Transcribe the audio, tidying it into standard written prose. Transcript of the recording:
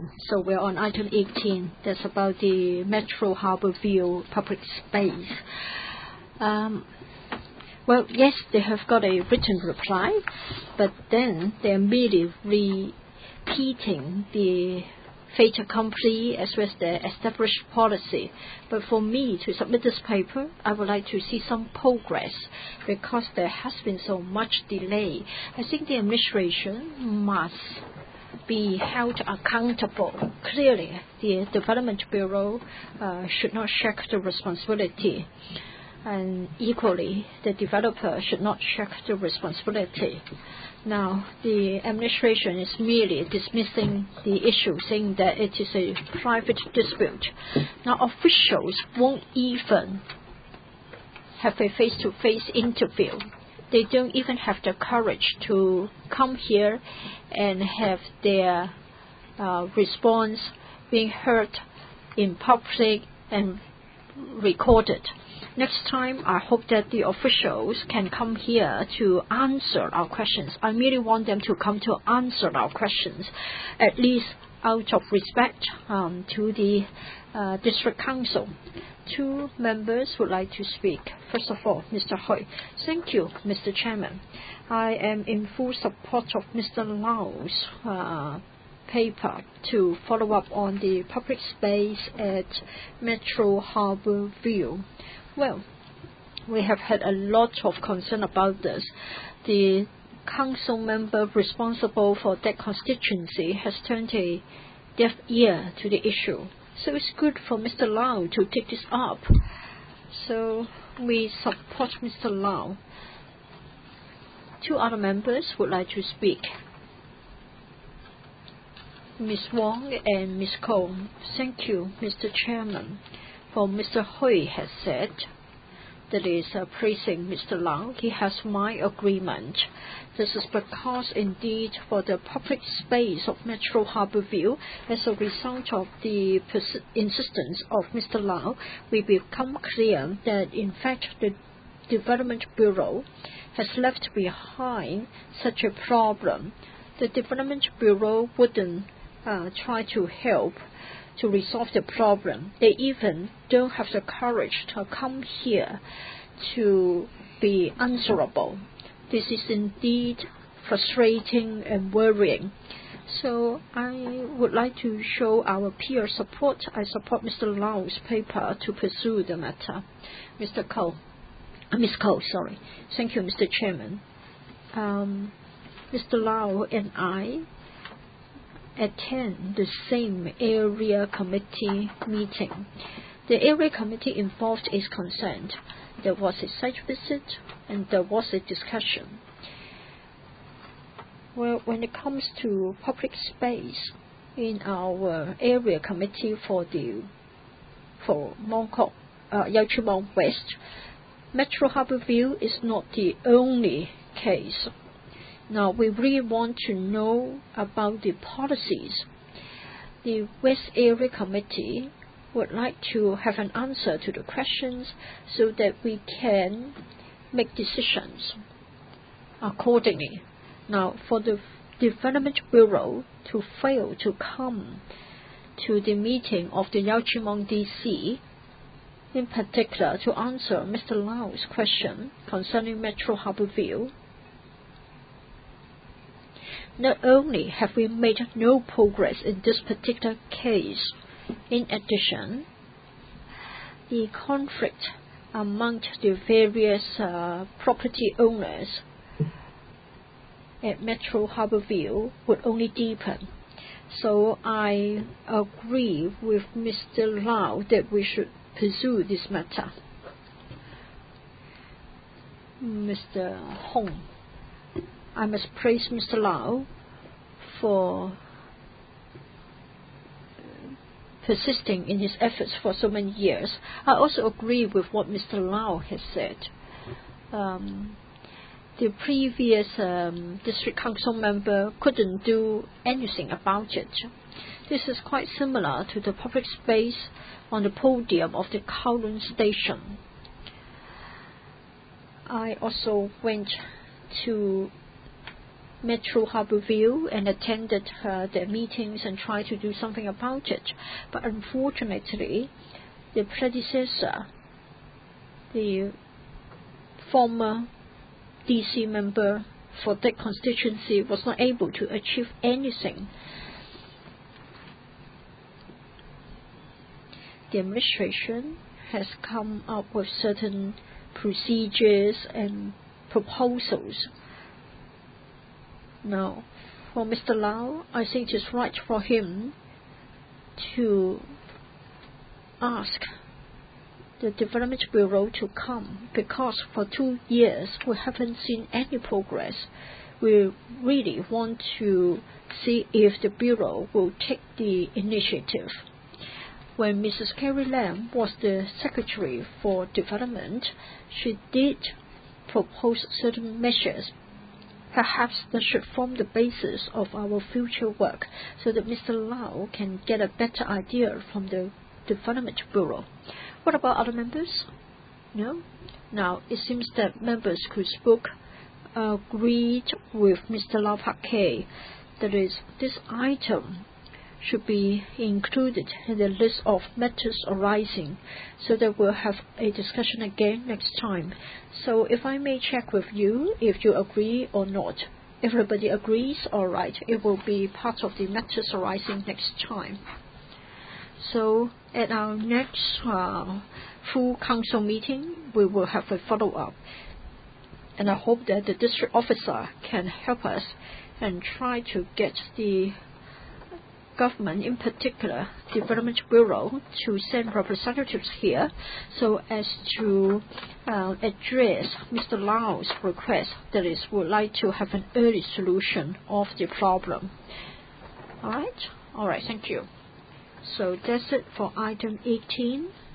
So we're on item 18. That's about the Metro Harbour View public space. Well, yes, they have got a written reply, but then they're merely repeating the fait accompli as well as the established policy. But for me to submit this paper, I would like to see some progress because there has been so much delay. I think the administration must be held accountable. Clearly, the Development Bureau should not shirk the responsibility. And equally, the developer should not shirk the responsibility. Now, the administration is merely dismissing the issue, saying that it is a private dispute. Now, officials won't even have a face-to-face interview. They don't even have the courage to come here and have their response being heard in public and recorded. Next time, I hope that the officials can come here to answer our questions. I merely want them to come to answer our questions, at least out of respect to the District Council. Two members would like to speak. First of all, Mr. Hui. Thank you, Mr. Chairman. I am in full support of Mr. Lau's paper to follow up on the public space at Metro Harbour View. Well, we have had a lot of concern about this. The council member responsible for that constituency has turned a deaf ear to the issue. So it's good for Mr. Lau to take this up. So we support Mr. Lau. Two other members would like to speak. Ms. Wong and Ms. Koh. Thank you, Mr. Chairman. For Mr. Hui has said that is praising Mr. Lau. He has my agreement. This is because indeed for the public space of Metro Harbour View, as a result of the insistence of Mr. Lau, we become clear that in fact the Development Bureau has left behind such a problem. The Development Bureau wouldn't try to help to resolve the problem. They even don't have the courage to come here to be answerable. This is indeed frustrating and worrying. So I would like to show our peer support. I support Mr. Lau's paper to pursue the matter. Ms. Koh, sorry. Thank you, Mr. Chairman. Mr. Lau and I attend the same area committee meeting. The area committee involved is concerned. There was a site visit and there was a discussion. Well, when it comes to public space in our area committee for Mong Kok, Yau Chu Mong West, Metro Harbour View is not the only case. Now, we really want to know about the policies. The West Area Committee would like to have an answer to the questions so that we can make decisions accordingly. Now, for the Development Bureau to fail to come to the meeting of the Yau Chu Mong DC, in particular to answer Mr. Lau's question concerning Metro Harbour View, not only have we made no progress in this particular case, in addition, the conflict among the various property owners at Metro Harbour View would only deepen. So I agree with Mr. Lau that we should pursue this matter. Mr. Hong. I must praise Mr. Lau for persisting in his efforts for so many years. I also agree with what Mr. Lau has said. The previous district council member couldn't do anything about it. This is quite similar to the public space on the podium of the Kowloon station. I also went to met through Harbourview and attended their meetings and tried to do something about it. But unfortunately, the predecessor, the former DC member for that constituency, was not able to achieve anything. The administration has come up with certain procedures and proposals. Now, for Mr. Lau, I think it's right for him to ask the Development Bureau to come, because for 2 years we haven't seen any progress. We really want to see if the Bureau will take the initiative. When Mrs. Carrie Lam was the Secretary for Development, she did propose certain measures. Perhaps that should form the basis of our future work, so that Mr. Lau can get a better idea from the Development Bureau. What about other members? No? Now, it seems that members whose book agreed with Mr. Lau Pak-kay, that is, this item should be included in the list of matters arising, so that we'll have a discussion again next time. So if I may check with you if you agree or not. If everybody agrees, all right, it will be part of the matters arising next time. So at our next full council meeting, we will have a follow-up. And I hope that the district officer can help us and try to get the government, in particular Development Bureau, to send representatives here so as to address Mr. Lau's request, that is, would like to have an early solution of the problem. All right, thank you. So that's it for item 18.